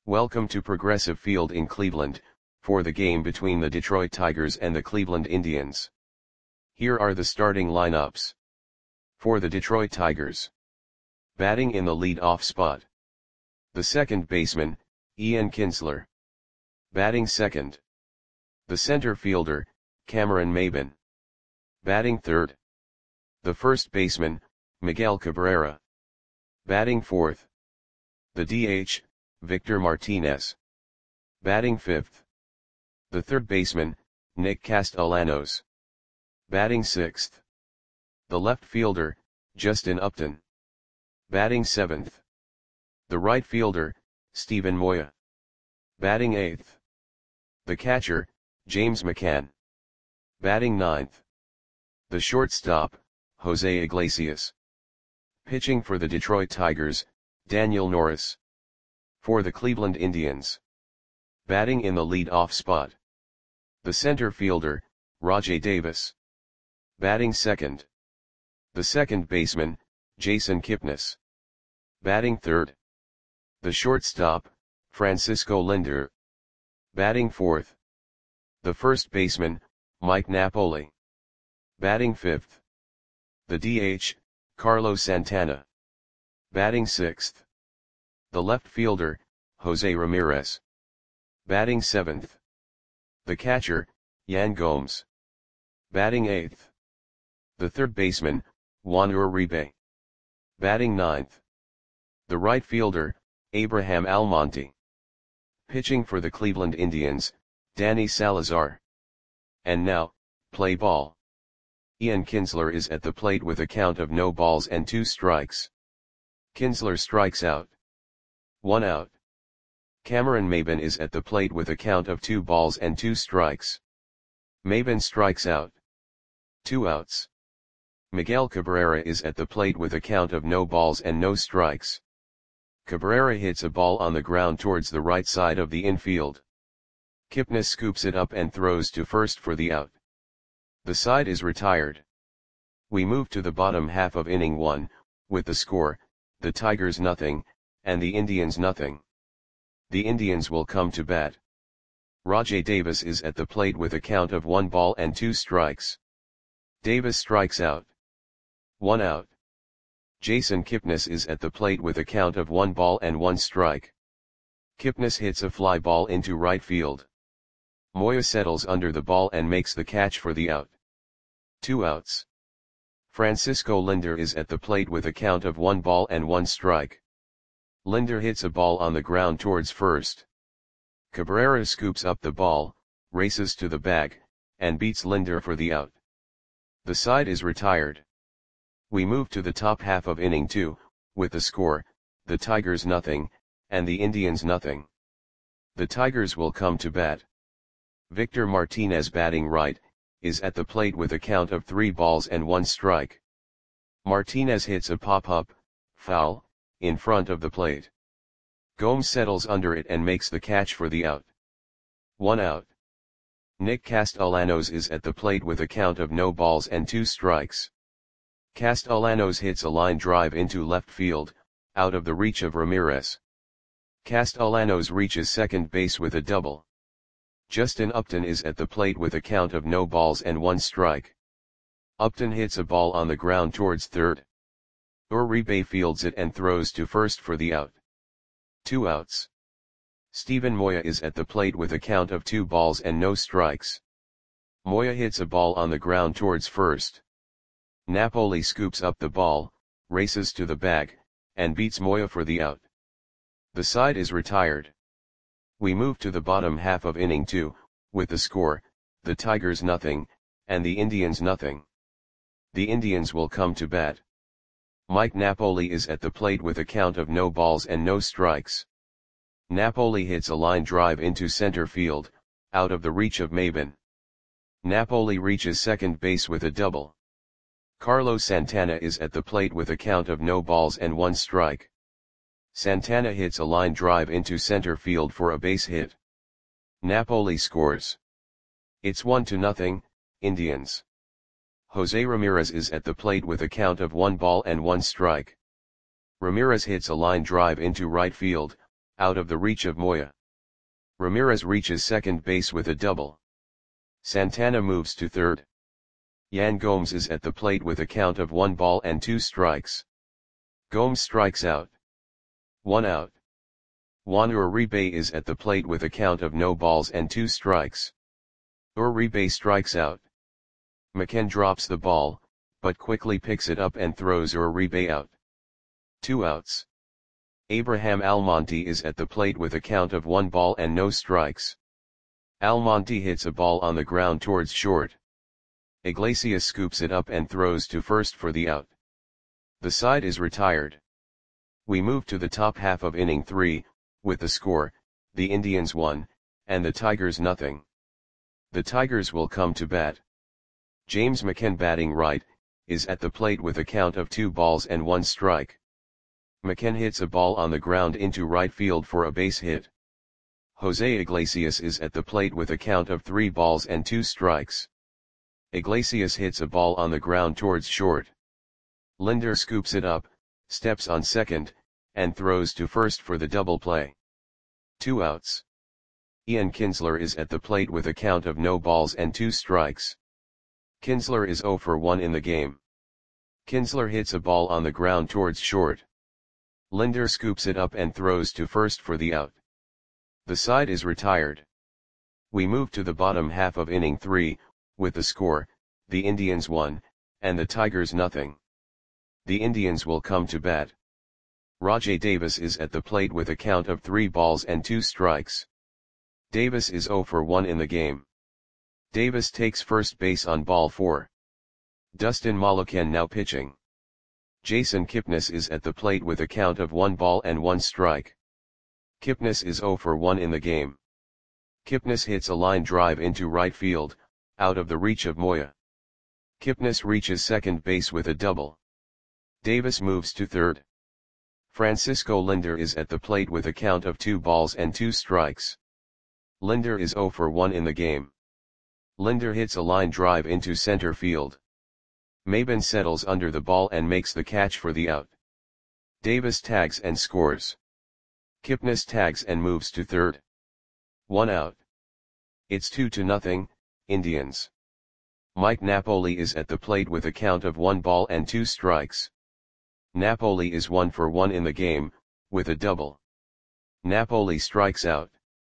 Welcome to Progressive Field in Cleveland, for the game between the Detroit Tigers and the Cleveland Indians. Here are the starting lineups. For the Detroit Tigers. Batting in the lead-off spot. The second baseman, Ian Kinsler. Batting second. The center fielder, Cameron Maybin. Batting third. The first baseman, Miguel Cabrera. Batting fourth. The DH, Victor Martinez. Batting fifth. The third baseman, Nick Castellanos. Batting sixth. The left fielder, Justin Upton. Batting seventh. The right fielder, Steven Moya. Batting eighth. The catcher, James McCann. Batting ninth. The shortstop, Jose Iglesias. Pitching for the Detroit Tigers, Daniel Norris. For the Cleveland Indians. Batting in the lead-off spot. The center fielder, Rajai Davis. Batting second. The second baseman, Jason Kipnis. Batting third. The shortstop, Francisco Lindor. Batting fourth. The first baseman, Mike Napoli. Batting fifth. The DH, Carlos Santana. Batting sixth. The left fielder, Jose Ramirez. Batting seventh. The catcher, Yan Gomes. Batting eighth. The third baseman, Juan Uribe. Batting ninth. The right fielder, Abraham Almonte. Pitching for the Cleveland Indians, Danny Salazar. And now, play ball. Ian Kinsler is at the plate with a count of no balls and 2 strikes. Kinsler strikes out. 1 out. Cameron Maybin is at the plate with a count of 2 balls and 2 strikes. Maybin strikes out. 2 outs. Miguel Cabrera is at the plate with a count of no balls and no strikes. Cabrera hits a ball on the ground towards the right side of the infield. Kipnis scoops it up and throws to first for the out. The side is retired. We move to the bottom half of inning 1, with the score, the Tigers nothing, and the Indians nothing. The Indians will come to bat. Rajai Davis is at the plate with a count of 1 ball and 2 strikes. Davis strikes out. 1 out. Jason Kipnis is at the plate with a count of 1 ball and 1 strike. Kipnis hits a fly ball into right field. Moya settles under the ball and makes the catch for the out. 2 outs. Francisco Lindor is at the plate with a count of 1 ball and 1 strike. Lindor hits a ball on the ground towards first. Cabrera scoops up the ball, races to the bag, and beats Lindor for the out. The side is retired. We move to the top half of inning 2, with the score, the Tigers nothing, and the Indians nothing. The Tigers will come to bat. Victor Martinez batting right, is at the plate with a count of 3 balls and 1 strike. Martinez hits a pop-up, foul, in front of the plate. Gomes settles under it and makes the catch for the out. 1 out. Nick Castellanos is at the plate with a count of no balls and 2 strikes. Castellanos hits a line drive into left field, out of the reach of Ramirez. Castellanos reaches second base with a double. Justin Upton is at the plate with a count of no balls and 1 strike. Upton hits a ball on the ground towards third. Uribe fields it and throws to first for the out. 2 outs. Steven Moya is at the plate with a count of 2 balls and no strikes. Moya hits a ball on the ground towards first. Napoli scoops up the ball, races to the bag, and beats Moya for the out. The side is retired. We move to the bottom half of inning 2, with the score, the Tigers nothing, and the Indians nothing. The Indians will come to bat. Mike Napoli is at the plate with a count of no balls and no strikes. Napoli hits a line drive into center field, out of the reach of Maybin. Napoli reaches second base with a double. Carlos Santana is at the plate with a count of no balls and 1 strike. Santana hits a line drive into center field for a base hit. Napoli scores. It's 1-0, Indians. Jose Ramirez is at the plate with a count of 1 ball and 1 strike. Ramirez hits a line drive into right field, out of the reach of Moya. Ramirez reaches second base with a double. Santana moves to third. Yan Gomes is at the plate with a count of 1 ball and 2 strikes. Gomes strikes out. 1 out. Juan Uribe is at the plate with a count of no balls and 2 strikes. Uribe strikes out. McKen drops the ball, but quickly picks it up and throws Uribe out. 2 outs. Abraham Almonte is at the plate with a count of 1 ball and no strikes. Almonte hits a ball on the ground towards short. Iglesias scoops it up and throws to first for the out. The side is retired. We move to the top half of inning 3, with the score, the Indians 1, and the Tigers nothing. The Tigers will come to bat. James McKen, batting right, is at the plate with a count of 2 balls and 1 strike. McKen hits a ball on the ground into right field for a base hit. Jose Iglesias is at the plate with a count of 3 balls and 2 strikes. Iglesias hits a ball on the ground towards short. Linder scoops it up, steps on second, and throws to first for the double play. 2 outs. Ian Kinsler is at the plate with a count of no balls and 2 strikes. Kinsler is 0 for 1 in the game. Kinsler hits a ball on the ground towards short. Linder scoops it up and throws to first for the out. The side is retired. We move to the bottom half of inning 3, with the score, the Indians 1, and the Tigers nothing. The Indians will come to bat. Rajai Davis is at the plate with a count of 3 balls and 2 strikes. Davis is 0 for 1 in the game. Davis takes first base on ball 4. Dustin Molucan now pitching. Jason Kipnis is at the plate with a count of 1 ball and 1 strike. Kipnis is 0 for 1 in the game. Kipnis hits a line drive into right field, out of the reach of Moya. Kipnis reaches second base with a double. Davis moves to third. Francisco Linder is at the plate with a count of 2 balls and 2 strikes. Linder is 0 for 1 in the game. Linder hits a line drive into center field. Maben settles under the ball and makes the catch for the out. Davis tags and scores. Kipnis tags and moves to third. 1 out. It's 2-0, Indians. Mike Napoli is at the plate with a count of 1 ball and 2 strikes. Napoli is 1 for 1 in the game, with a double. Napoli strikes out.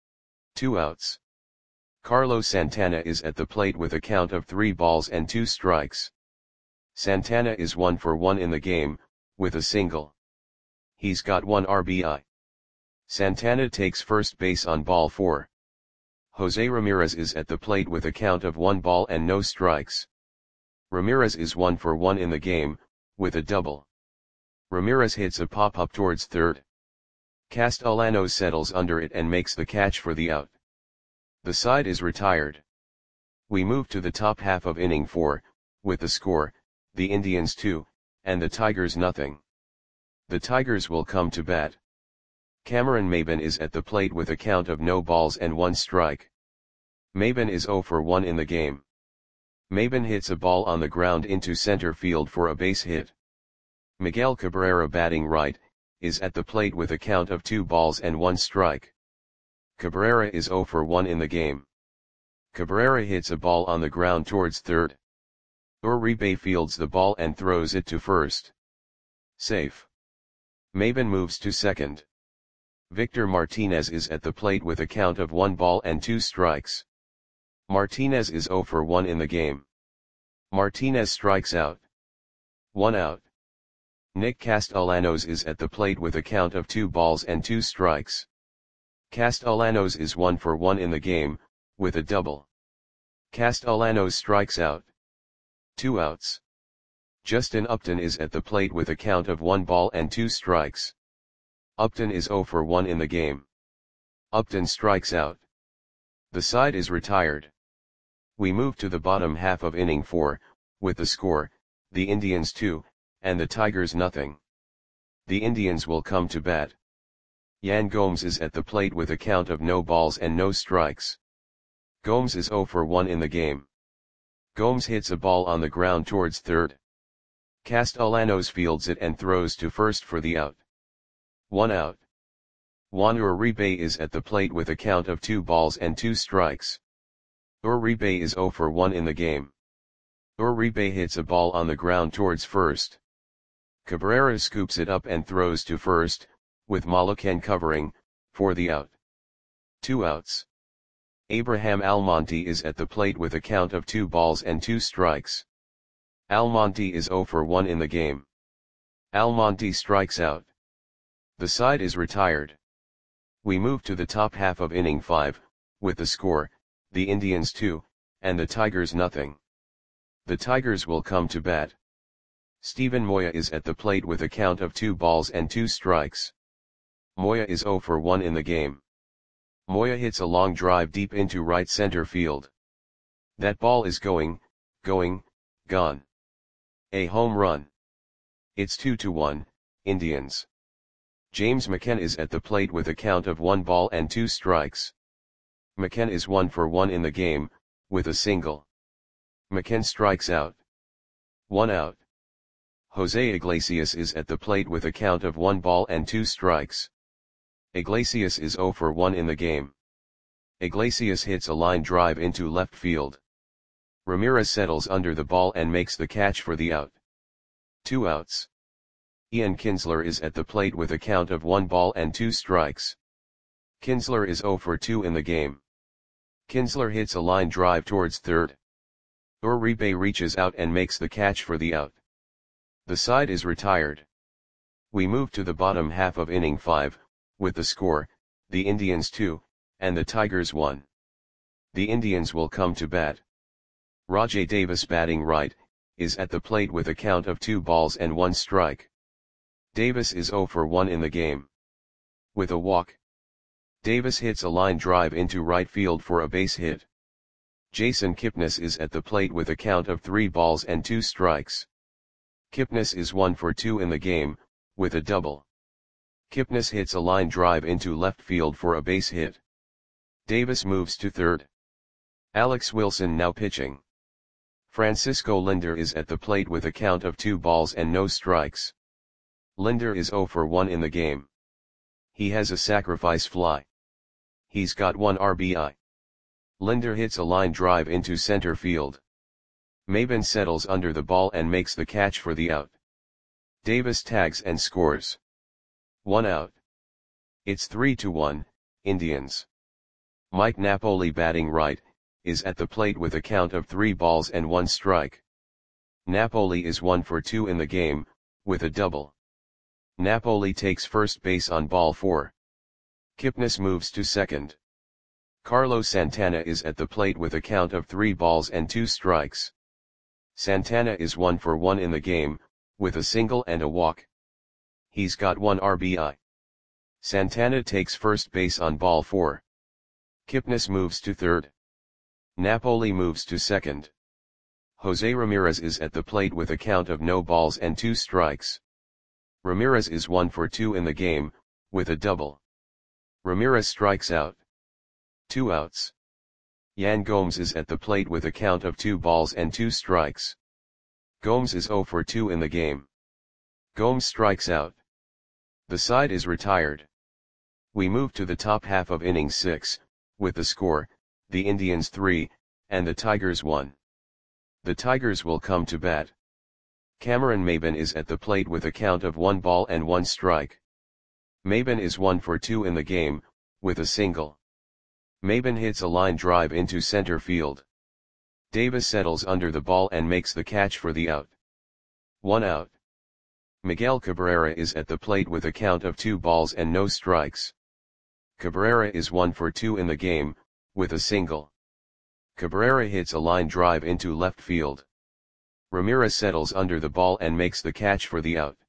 2 outs. Carlos Santana is at the plate with a count of 3 balls and 2 strikes. Santana is 1 for 1 in the game, with a single. He's got 1 RBI. Santana takes first base on ball 4. Jose Ramirez is at the plate with a count of 1 ball and no strikes. Ramirez is 1 for 1 in the game, with a double. Ramirez hits a pop-up towards third. Castellanos settles under it and makes the catch for the out. The side is retired. We move to the top half of inning 4, with the score, the Indians 2, and the Tigers nothing. The Tigers will come to bat. Cameron Maben is at the plate with a count of no balls and 1 strike. Maben is 0 for 1 in the game. Maben hits a ball on the ground into center field for a base hit. Miguel Cabrera, batting right, is at the plate with a count of 2 balls and 1 strike. Cabrera is 0 for 1 in the game. Cabrera hits a ball on the ground towards third. Uribe fields the ball and throws it to first. Safe. Maben moves to second. Victor Martinez is at the plate with a count of 1 ball and 2 strikes. Martinez is 0 for 1 in the game. Martinez strikes out. 1 out. Nick Castellanos is at the plate with a count of 2 balls and 2 strikes. Castellanos is 1 for 1 in the game, with a double. Castellanos strikes out. 2 outs. Justin Upton is at the plate with a count of 1 ball and 2 strikes. Upton is 0 for 1 in the game. Upton strikes out. The side is retired. We move to the bottom half of inning 4, with the score, the Indians 2, and the Tigers nothing. The Indians will come to bat. Yan Gomes is at the plate with a count of no balls and no strikes. Gomes is 0 for 1 in the game. Gomes hits a ball on the ground towards third. Castellanos fields it and throws to first for the out. 1 out. Juan Uribe is at the plate with a count of 2 balls and 2 strikes. Uribe is 0 for 1 in the game. Uribe hits a ball on the ground towards first. Cabrera scoops it up and throws to first, with Molucan covering, for the out. 2 outs. Abraham Almonte is at the plate with a count of 2 balls and 2 strikes. Almonte is 0 for 1 in the game. Almonte strikes out. The side is retired. We move to the top half of inning 5, with the score, the Indians 2, and the Tigers nothing. The Tigers will come to bat. Steven Moya is at the plate with a count of 2 balls and 2 strikes. Moya is 0 for 1 in the game. Moya hits a long drive deep into right center field. That ball is going, gone. A home run. It's 2-1, Indians. James McCann is at the plate with a count of 1 ball and 2 strikes. McCann is 1 for 1 in the game, with a single. McCann strikes out. 1 out. Jose Iglesias is at the plate with a count of 1 ball and 2 strikes. Iglesias is 0 for 1 in the game. Iglesias hits a line drive into left field. Ramirez settles under the ball and makes the catch for the out. 2 outs. Ian Kinsler is at the plate with a count of 1 ball and 2 strikes. Kinsler is 0 for 2 in the game. Kinsler hits a line drive towards third. Uribe reaches out and makes the catch for the out. The side is retired. We move to the bottom half of inning 5, with the score, the Indians 2, and the Tigers 1. The Indians will come to bat. Rajai Davis, batting right, is at the plate with a count of 2 balls and 1 strike. Davis is 0 for 1 in the game. With a walk. Davis hits a line drive into right field for a base hit. Jason Kipnis is at the plate with a count of 3 balls and 2 strikes. Kipnis is 1 for 2 in the game, with a double. Kipnis hits a line drive into left field for a base hit. Davis moves to third. Alex Wilson now pitching. Francisco Lindor is at the plate with a count of 2 balls and no strikes. Lindor is 0 for 1 in the game. He has a sacrifice fly. He's got 1 RBI. Lindor hits a line drive into center field. Maben settles under the ball and makes the catch for the out. Davis tags and scores. 1 out. It's 3-1, Indians. Mike Napoli, batting right, is at the plate with a count of 3 balls and 1 strike. Napoli is 1 for 2 in the game, with a double. Napoli takes first base on ball 4. Kipnis moves to second. Carlos Santana is at the plate with a count of 3 balls and 2 strikes. Santana is 1 for 1 in the game, with a single and a walk. He's got 1 RBI. Santana takes first base on ball 4. Kipnis moves to third. Napoli moves to second. Jose Ramirez is at the plate with a count of no balls and 2 strikes. Ramirez is 1 for 2 in the game, with a double. Ramirez strikes out. 2 outs. Yan Gomes is at the plate with a count of 2 balls and 2 strikes. Gomes is 0 for 2 in the game. Gomes strikes out. The side is retired. We move to the top half of inning 6, with the score, the Indians 3, and the Tigers 1. The Tigers will come to bat. Cameron Maben is at the plate with a count of 1 ball and 1 strike. Maben is 1 for 2 in the game, with a single. Maben hits a line drive into center field. Davis settles under the ball and makes the catch for the out. 1 out. Miguel Cabrera is at the plate with a count of 2 balls and no strikes. Cabrera is 1 for 2 in the game, with a single. Cabrera hits a line drive into left field. Ramirez settles under the ball and makes the catch for the out.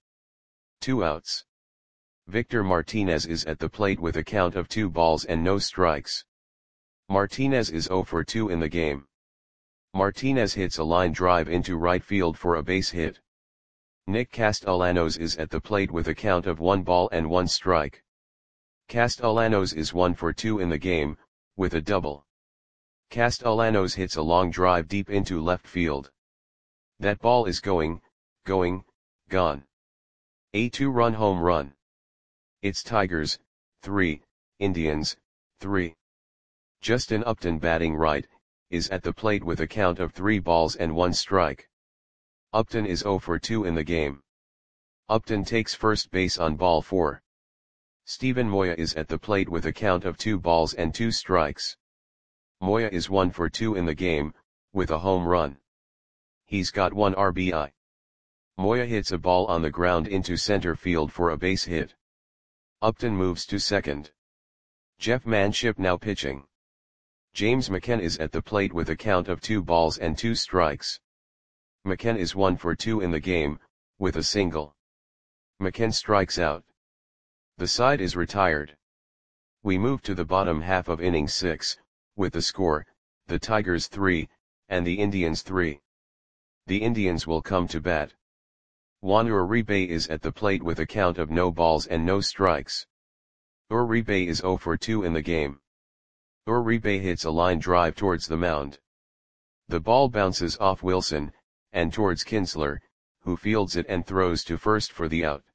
2 outs. Victor Martinez is at the plate with a count of 2 balls and no strikes. Martinez is 0 for 2 in the game. Martinez hits a line drive into right field for a base hit. Nick Castellanos is at the plate with a count of 1 ball and 1 strike. Castellanos is 1 for 2 in the game, with a double. Castellanos hits a long drive deep into left field. That ball is going, gone. A 2-run home run. It's Tigers, 3, Indians, 3. Justin Upton batting right, is at the plate with a count of 3 balls and 1 strike. Upton is 0 for 2 in the game. Upton takes first base on ball 4. Steven Moya is at the plate with a count of 2 balls and 2 strikes. Moya is 1 for 2 in the game, with a home run. He's got 1 RBI. Moya hits a ball on the ground into center field for a base hit. Upton moves to second. Jeff Manship now pitching. James McCann is at the plate with a count of 2 balls and 2 strikes. McCann is 1 for 2 in the game, with a single. McCann strikes out. The side is retired. We move to the bottom half of inning 6, with the score, the Tigers 3, and the Indians 3. The Indians will come to bat. Juan Uribe is at the plate with a count of no balls and no strikes. Uribe is 0 for 2 in the game. Uribe hits a line drive towards the mound. The ball bounces off Wilson, and towards Kinsler, who fields it and throws to first for the out.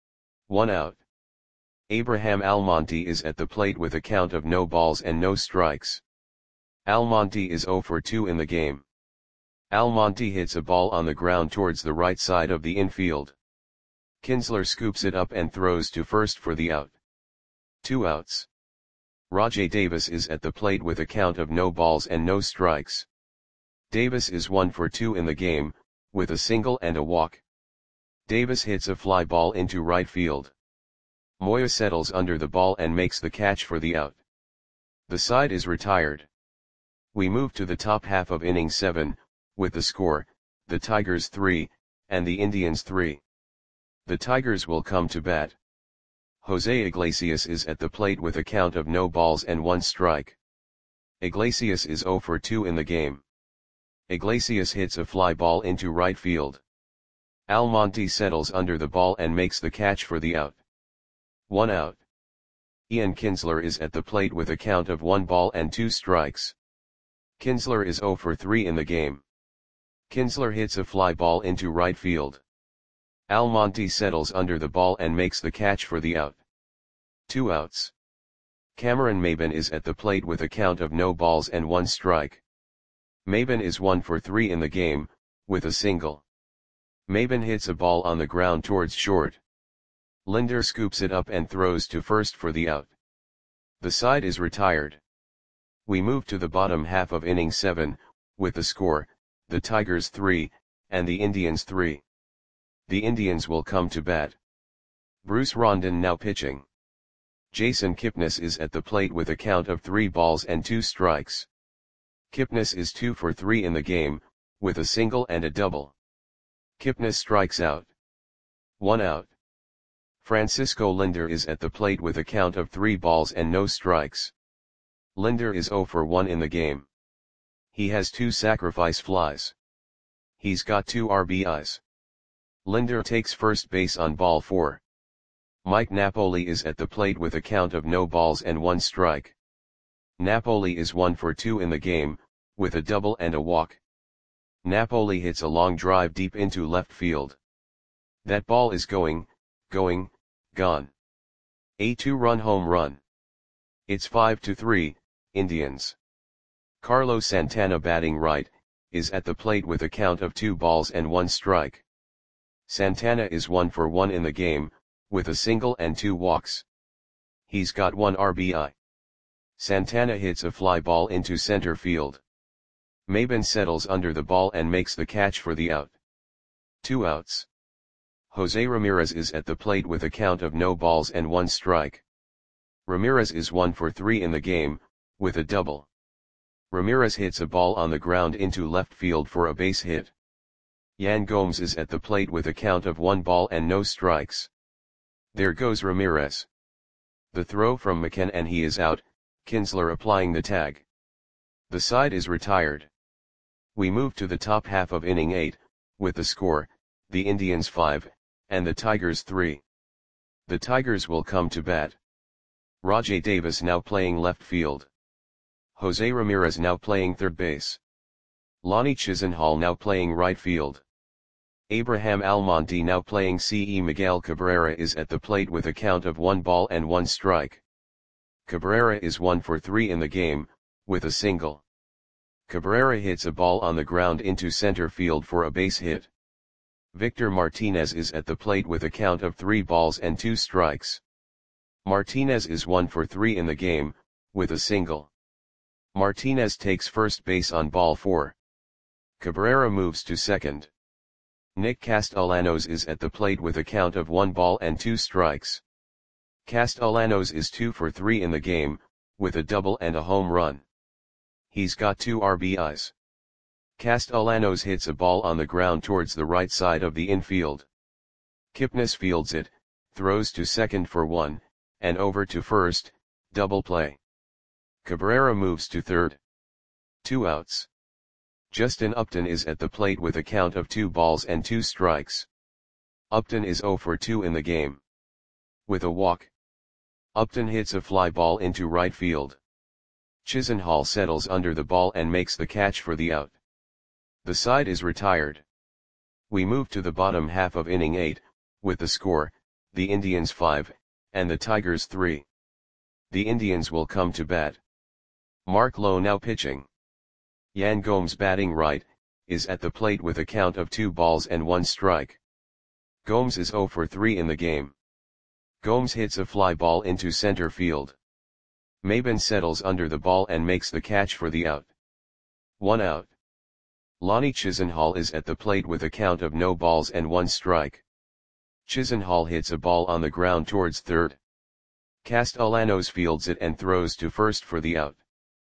1 out. Abraham Almonte is at the plate with a count of no balls and no strikes. Almonte is 0 for 2 in the game. Almonte hits a ball on the ground towards the right side of the infield. Kinsler scoops it up and throws to first for the out. 2 outs. Rajai Davis is at the plate with a count of no balls and no strikes. Davis is 1 for 2 in the game, with a single and a walk. Davis hits a fly ball into right field. Moya settles under the ball and makes the catch for the out. The side is retired. We move to the top half of inning 7, with the score, the Tigers 3, and the Indians 3. The Tigers will come to bat. Jose Iglesias is at the plate with a count of no balls and 1 strike. Iglesias is 0 for 2 in the game. Iglesias hits a fly ball into right field. Almonte settles under the ball and makes the catch for the out. 1 out. Ian Kinsler is at the plate with a count of 1 ball and 2 strikes. Kinsler is 0 for 3 in the game. Kinsler hits a fly ball into right field. Almonte settles under the ball and makes the catch for the out. 2 outs. Cameron Maybin is at the plate with a count of no balls and 1 strike. Maybin is 1 for 3 in the game, with a single. Maybin hits a ball on the ground towards short. Linder scoops it up and throws to first for the out. The side is retired. We move to the bottom half of inning 7, with the score, the Tigers 3, and the Indians 3. The Indians will come to bat. Bruce Rondon now pitching. Jason Kipnis is at the plate with a count of 3 balls and 2 strikes. Kipnis is 2 for 3 in the game, with a single and a double. Kipnis strikes out. 1 out. Francisco Linder is at the plate with a count of 3 balls and no strikes. Linder is 0 for 1 in the game. He has 2 sacrifice flies. He's got 2 RBIs. Linder takes first base on ball 4. Mike Napoli is at the plate with a count of no balls and 1 strike. Napoli is 1 for 2 in the game, with a double and a walk. Napoli hits a long drive deep into left field. That ball is gone. A 2-run home run. It's 5-3, Indians. Carlos Santana batting right, is at the plate with a count of 2 balls and 1 strike. Santana is 1 for 1 in the game, with a single and 2 walks. He's got 1 RBI. Santana hits a fly ball into center field. Maybin settles under the ball and makes the catch for the out. 2 outs. Jose Ramirez is at the plate with a count of no balls and 1 strike. Ramirez is 1 for 3 in the game, with a double. Ramirez hits a ball on the ground into left field for a base hit. Yan Gomes is at the plate with a count of 1 ball and no strikes. There goes Ramirez. The throw from McCann and he is out, Kinsler applying the tag. The side is retired. We move to the top half of inning 8, with the score, the Indians 5, and the Tigers 3. The Tigers will come to bat. Rajai Davis now playing left field. Jose Ramirez now playing third base. Lonnie Chisenhall now playing right field. Abraham Almonte now playing CE. Miguel Cabrera is at the plate with a count of 1 ball and 1 strike. Cabrera is 1 for 3 in the game, with a single. Cabrera hits a ball on the ground into center field for a base hit. Victor Martinez is at the plate with a count of 3 balls and 2 strikes. Martinez is 1 for 3 in the game, with a single. Martinez takes first base on ball 4. Cabrera moves to second. Nick Castellanos is at the plate with a count of 1 ball and 2 strikes. Castellanos is 2 for 3 in the game, with a double and a home run. He's got 2 RBIs. Castellanos hits a ball on the ground towards the right side of the infield. Kipnis fields it, throws to second for 1, and over to first, double play. Cabrera moves to third. 2 outs. Justin Upton is at the plate with a count of 2 balls and 2 strikes. Upton is 0 for 2 in the game. With a walk, Upton hits a fly ball into right field. Chisenhall settles under the ball and makes the catch for the out. The side is retired. We move to the bottom half of inning 8, with the score, the Indians 5, and the Tigers 3. The Indians will come to bat. Mark Lowe now pitching. Yan Gomes batting right, is at the plate with a count of 2 balls and 1 strike. Gomes is 0 for 3 in the game. Gomes hits a fly ball into center field. Maben settles under the ball and makes the catch for the out. 1 out. Lonnie Chisenhall is at the plate with a count of no balls and 1 strike. Chisenhall hits a ball on the ground towards third. Castellanos fields it and throws to first for the out.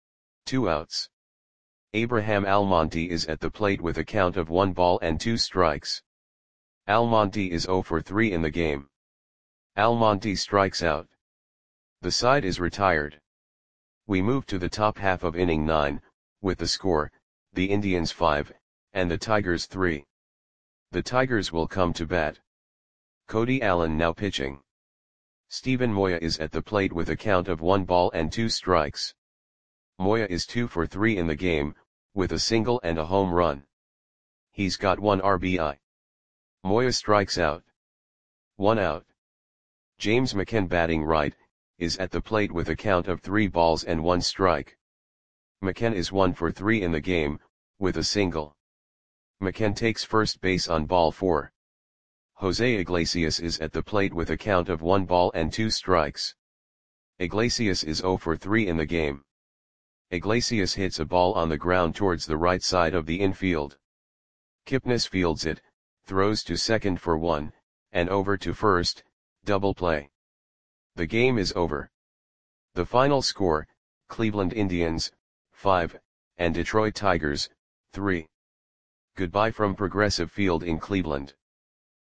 2 outs. Abraham Almonte is at the plate with a count of 1 ball and 2 strikes. Almonte is 0 for 3 in the game. Almonte strikes out. The side is retired. We move to the top half of inning 9, with the score, the Indians 5, and the Tigers 3. The Tigers will come to bat. Cody Allen now pitching. Steven Moya is at the plate with a count of 1 ball and 2 strikes. Moya is 2 for 3 in the game, with a single and a home run. He's got 1 RBI. Moya strikes out. 1 out. James McCann batting right, is at the plate with a count of 3 balls and 1 strike. McCann is 1 for 3 in the game, with a single. McCann takes first base on ball 4. Jose Iglesias is at the plate with a count of 1 ball and 2 strikes. Iglesias is 0 for 3 in the game. Iglesias hits a ball on the ground towards the right side of the infield. Kipnis fields it, throws to second for 1, and over to first, double play. The game is over. The final score, Cleveland Indians, 5, and Detroit Tigers, 3. Goodbye from Progressive Field in Cleveland.